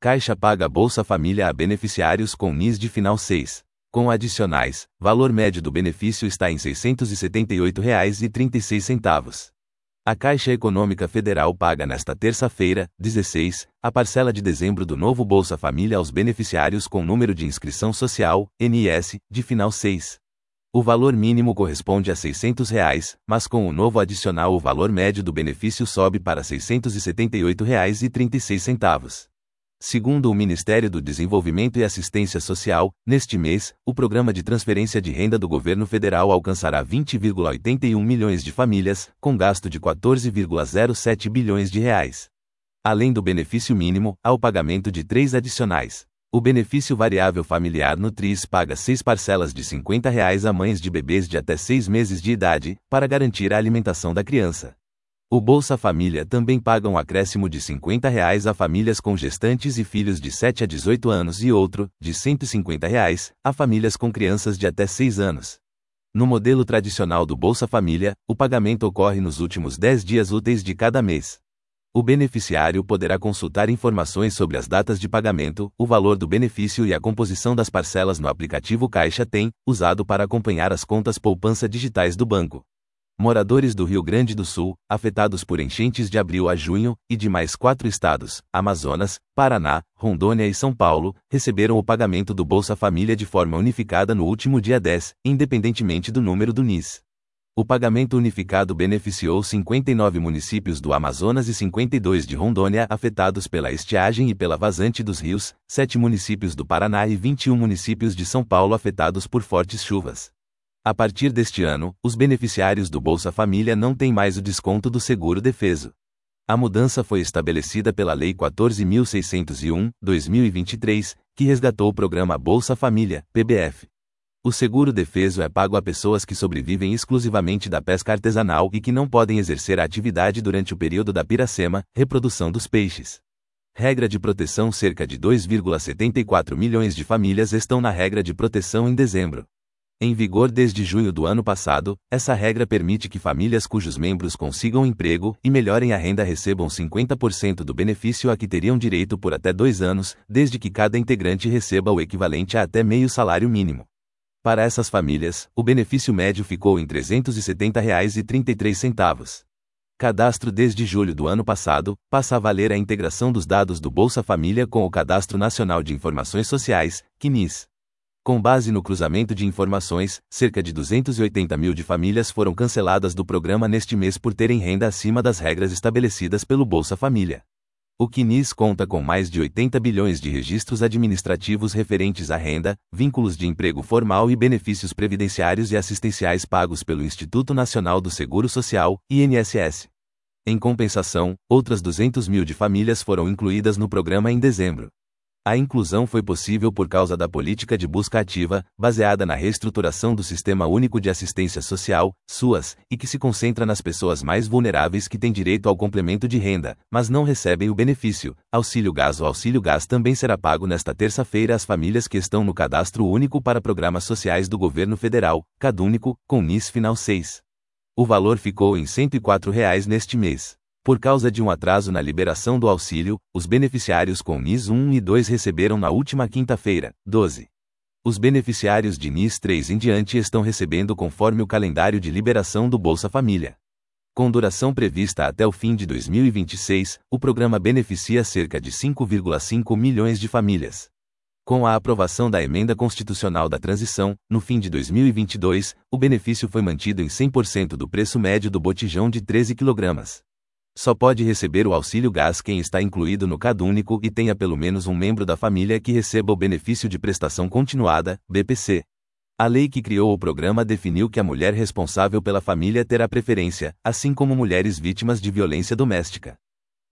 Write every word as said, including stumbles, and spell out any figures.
Caixa paga Bolsa Família a beneficiários com N I S de final seis. Com adicionais, valor médio do benefício está em seiscentos e setenta e oito reais e trinta e seis centavos. A Caixa Econômica Federal paga nesta terça-feira, dezesseis, a parcela de dezembro do novo Bolsa Família aos beneficiários com número de inscrição social, N I S, de final seis. O valor mínimo corresponde a seiscentos reais, mas com o novo adicional o valor médio do benefício sobe para seiscentos e setenta e oito reais e trinta e seis centavos. Segundo o Ministério do Desenvolvimento e Assistência Social, neste mês, o programa de transferência de renda do governo federal alcançará vinte vírgula oitenta e um milhões de famílias, com gasto de quatorze vírgula zero sete bilhões de reais. Além do benefício mínimo, há o pagamento de três adicionais. O benefício variável familiar Nutris paga seis parcelas de cinquenta reais a mães de bebês de até seis meses de idade, para garantir a alimentação da criança. O Bolsa Família também paga um acréscimo de cinquenta reais a famílias com gestantes e filhos de sete a dezoito anos e outro, de cento e cinquenta reais, a famílias com crianças de até seis anos. No modelo tradicional do Bolsa Família, o pagamento ocorre nos últimos dez dias úteis de cada mês. O beneficiário poderá consultar informações sobre as datas de pagamento, o valor do benefício e a composição das parcelas no aplicativo Caixa Tem, usado para acompanhar as contas poupança digitais do banco. Moradores do Rio Grande do Sul, afetados por enchentes de abril a junho, e de mais quatro estados, Amazonas, Paraná, Rondônia e São Paulo, receberam o pagamento do Bolsa Família de forma unificada no último dia dez, independentemente do número do N I S. O pagamento unificado beneficiou cinquenta e nove municípios do Amazonas e cinquenta e dois de Rondônia afetados pela estiagem e pela vazante dos rios, sete municípios do Paraná e vinte e um municípios de São Paulo afetados por fortes chuvas. A partir deste ano, os beneficiários do Bolsa Família não têm mais o desconto do seguro-defeso. A mudança foi estabelecida pela Lei quatorze mil seiscentos e um, dois mil e vinte e três, que resgatou o programa Bolsa Família, P B F. O seguro-defeso é pago a pessoas que sobrevivem exclusivamente da pesca artesanal e que não podem exercer a atividade durante o período da piracema, reprodução dos peixes. Regra de proteção: cerca de dois vírgula setenta e quatro milhões de famílias estão na regra de proteção em dezembro. Em vigor desde junho do ano passado, essa regra permite que famílias cujos membros consigam emprego e melhorem a renda recebam cinquenta por cento do benefício a que teriam direito por até dois anos, desde que cada integrante receba o equivalente a até meio salário mínimo. Para essas famílias, o benefício médio ficou em trezentos e setenta reais e trinta e três centavos. Cadastro: desde julho do ano passado, passa a valer a integração dos dados do Bolsa Família com o Cadastro Nacional de Informações Sociais, C N I S. Com base no cruzamento de informações, cerca de duzentos e oitenta mil de famílias foram canceladas do programa neste mês por terem renda acima das regras estabelecidas pelo Bolsa Família. O C N I S conta com mais de oitenta bilhões de registros administrativos referentes à renda, vínculos de emprego formal e benefícios previdenciários e assistenciais pagos pelo Instituto Nacional do Seguro Social, I N S S. Em compensação, outras duzentos mil de famílias foram incluídas no programa em dezembro. A inclusão foi possível por causa da política de busca ativa, baseada na reestruturação do Sistema Único de Assistência Social, SUAS, e que se concentra nas pessoas mais vulneráveis que têm direito ao complemento de renda, mas não recebem o benefício. Auxílio Gás: o Auxílio Gás também será pago nesta terça-feira às famílias que estão no Cadastro Único para Programas Sociais do Governo Federal, CadÚnico, com N I S final seis. O valor ficou em cento e quatro reais neste mês. Por causa de um atraso na liberação do auxílio, os beneficiários com N I S um e dois receberam na última quinta-feira, doze. Os beneficiários de N I S três em diante estão recebendo conforme o calendário de liberação do Bolsa Família. Com duração prevista até o fim de dois mil e vinte e seis, o programa beneficia cerca de cinco vírgula cinco milhões de famílias. Com a aprovação da Emenda Constitucional da Transição, no fim de dois mil e vinte e dois, o benefício foi mantido em cem por cento do preço médio do botijão de treze quilogramas. Só pode receber o Auxílio Gás quem está incluído no CadÚnico e tenha pelo menos um membro da família que receba o benefício de prestação continuada, B P C. A lei que criou o programa definiu que a mulher responsável pela família terá preferência, assim como mulheres vítimas de violência doméstica.